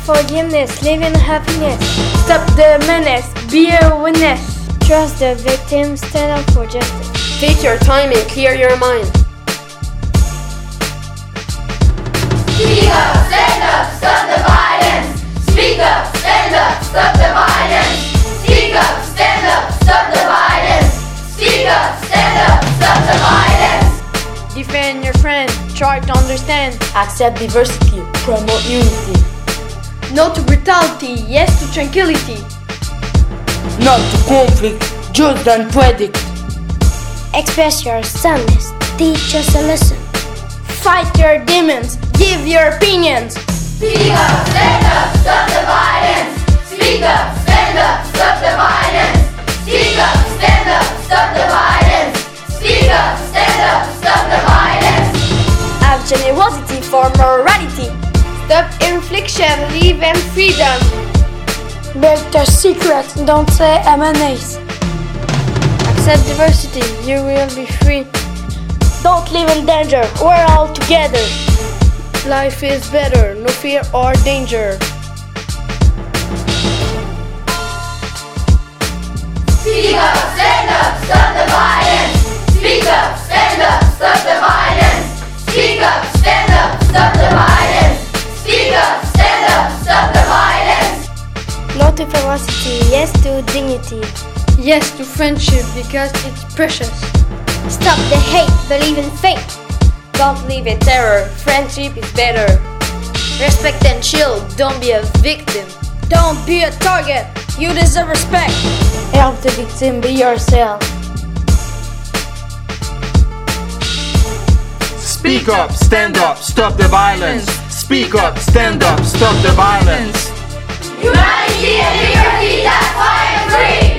forgiveness, live in happiness. Stop the menace, be a witness. Trust the victim, stand up for justice. Take your time and clear your mind. Speak up, stand up, stop the violence. Speak up, stand up, stop the violence. Speak up, stand up, stop the violence. Speak up, stand up, stop the violence. Defend your friend, try to understand. Accept diversity, promote unity. No to brutality, yes to tranquility. Not to conflict, judge and predict. Express your sadness, teach us a lesson. Fight your demons, give your opinions. Speak up, stand up, stop the violence. Speak up, stand up, stop the violence. Speak up, stand up, stop the violence. Speak up, stand up, stop the violence. Have generosity for morality. Stop infliction, live in freedom. Build your secrets, don't say M&As. Accept diversity, you will be free. Don't live in danger, we're all together. Life is better, no fear or danger. Speak up, stand up, stop the violence. Speak up, stand up, stop the violence. Speak up, stand up, stop the violence. Speak up, stand up, stop the violence. No to ferocity, yes to dignity. Yes to friendship because it's precious. Stop the hate, believe in faith. Don't live in terror, friendship is better. Respect and chill, don't be a victim. Don't be a target, you deserve respect. Help the victim, be yourself. Speak up, stand up, stop the violence. Speak up, stand up, stop the violence. Humanity and liberty, that's why I'm free.